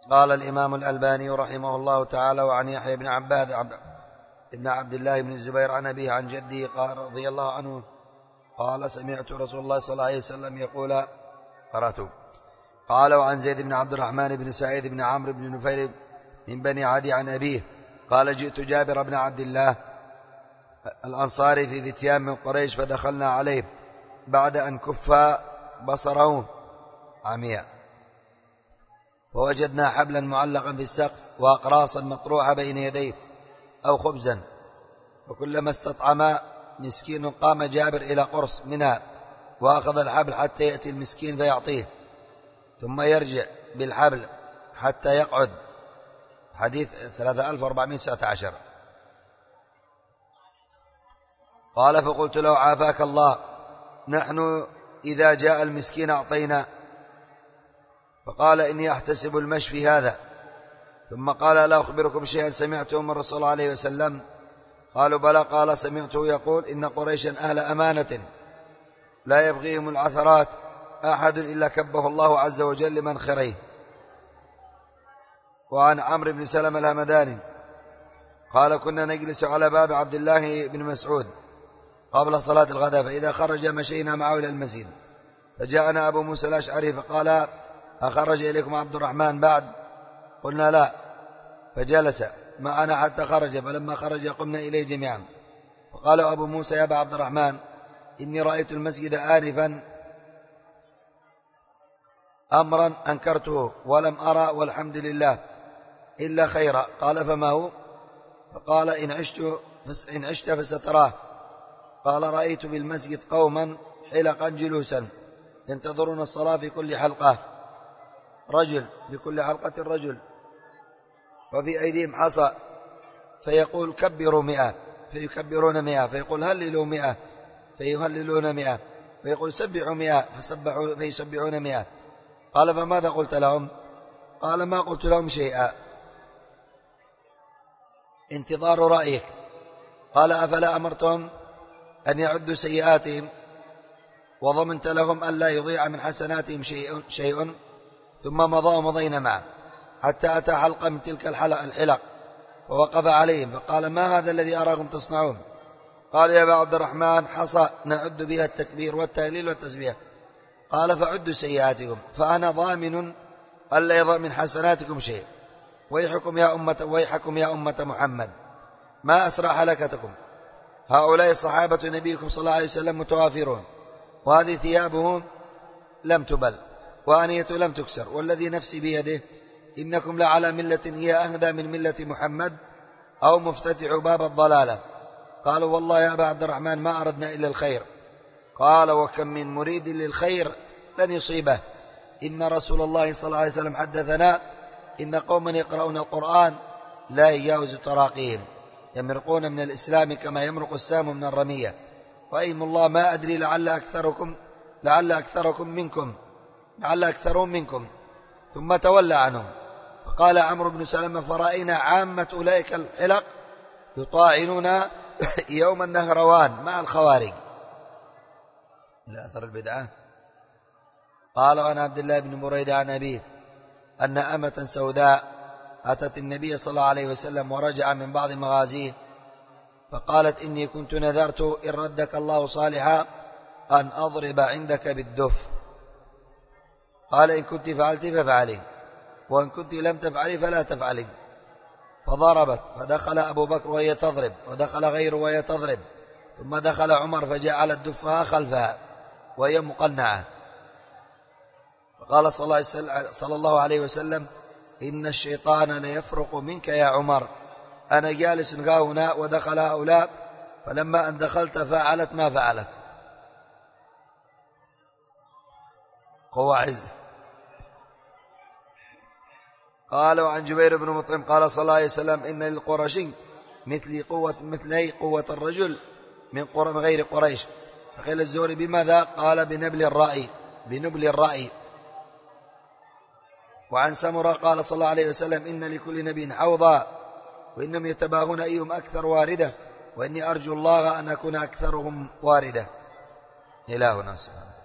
قال الإمام الألباني رحمه الله تعالى: وعن يحيى بن عباد ابن عبد الله بن الزبير عن أبيه عن جده قال رضي الله عنه قال: سمعت رسول الله صلى الله عليه وسلم يقول: قرأته. قال: وعن زيد بن عبد الرحمن بن سعيد بن عمرو بن نفيل من بني عدي عن أبيه قال: جئت جابر بن عبد الله الأنصاري في فتيان من قريش فدخلنا عليه بعد أن كف بصره عمياء، فوجدنا حبلا معلقا في السقف وأقراصا مطروحة بين يديه أو خبزا، وكلما استطعم مسكين قام جابر إلى قرص منها وأخذ الحبل حتى يأتي المسكين فيعطيه، ثم يرجع بالحبل حتى يقعد. حديث 3419. قال: فقلت له: عافاك الله، نحن إذا جاء المسكين أعطينا. فقال: إني أحتسب المشفي هذا. ثم قال: لا أخبركم شيئا سمعته من الرسول صلى الله عليه وسلم؟ قالوا: بلى. قال: سمعته يقول: إن قريشا أهل أمانة لا يبغيهم العثرات أحد إلا كبه الله عز وجل لمنخريه. وعن عمرو بن سلمة الهمداني قال: كنا نجلس على باب عبد الله بن مسعود قبل صلاة الغداء، فإذا خرج مشينا معه إلى المسجد، فجاءنا أبو موسى الأشعري فقال: أخرج إليكم عبد الرحمن بعد؟ قلنا: لا. فجلس معنا حتى خرج، فلما خرج قمنا إليه جميعا، فقال أبو موسى: يا أبا عبد الرحمن، إني رأيت المسجد آنفا أمرا أنكرته ولم أرى والحمد لله إلا خيرا. قال: فما هو؟ فقال: إن عشت فستراه. قال: رأيت بالمسجد قوما حلقا جلوسا ينتظرون الصلاة في كل حلقة رجل، في كل حلقة رجل، وفي أيديهم حصى، فيقول: كبروا 100، فيكبرون 100، فيقول: هللوا 100، فيهللون 100، فيقول: سبحوا 100، فيسبحون 100. قال: فماذا قلت لهم؟ قال: ما قلت لهم شيئا، انتظار رأيك. قال: أفلا أمرتهم أن يعدوا سيئاتهم وضمنت لهم أن لا يضيع من حسناتهم شيء؟ ثم مضى ومضينا معه حتى أتى حلقة من تلك الحلق، ووقف عليهم فقال: ما هذا الذي أراكم تصنعون؟ قال: يا أبا عبد الرحمن، حصى نعد بها التكبير والتهليل والتسبيح. قال: فعدوا سيئاتكم، فأنا ضامن ألا يضع من حسناتكم شيء. ويحكم يا أمة محمد، ما أسرع هلكتكم. هؤلاء صحابة نبيكم صلى الله عليه وسلم متوافرون، وهذه ثيابهم لم تبل وآنية لم تكسر، والذي نفسي بيده إنكم لعلى ملة هي أهدى من ملة محمد أو مفتتح باب الضلالة. قالوا: والله يا أبا عبد الرحمن ما أردنا إلا الخير. قال: وكم من مريد للخير لن يصيبه. إن رسول الله صلى الله عليه وسلم حدثنا إن قوما يقرؤون القرآن لا يجاوز تراقيهم، يمرقون من الإسلام كما يمرق السام من الرمية. وأيم الله ما أدري لعل أكثرهم منكم. ثم تولى عنهم. فقال عمرو بن سلمة: فرأينا عامة أولئك الحلق يطاعنون يوم النهروان مع الخوارج إلى أثر البدعة. قال: عن عبد الله بن بريدة عن أبيه أن أمة سوداء أتت النبي صلى الله عليه وسلم ورجع من بعض مغازيه، فقالت: إني كنت نذرت إن ردك الله صالحا أن أضرب عندك بالدف. قال: إن كنت فعلت ففعلي، وإن كنت لم تفعلي فلا تفعلي. فضربت، فدخل أبو بكر وهي تضرب، ودخل غيره وهي تضرب، ثم دخل عمر فجعل الدفها خلفها وهي مقنعة. فقال صلى الله عليه وسلم: إن الشيطان ليفرق منك يا عمر. أنا جالس هنا ودخل هؤلاء، فلما أن دخلت فعلت ما فعلت. قوة عز. قال: وعن جبير بن مطعم قال صلى الله عليه وسلم: إن للقرشي مثلي قوة الرجل من غير قريش. فقيل الزهري: بماذا؟ قال: بنبل الرأي. وعن سمرة قال صلى الله عليه وسلم: إن لكل نبي حوضا، وإنهم يتباهون أيهم أكثر واردة، وإني أرجو الله أن أكون أكثرهم واردة. إلهنا سبحانه.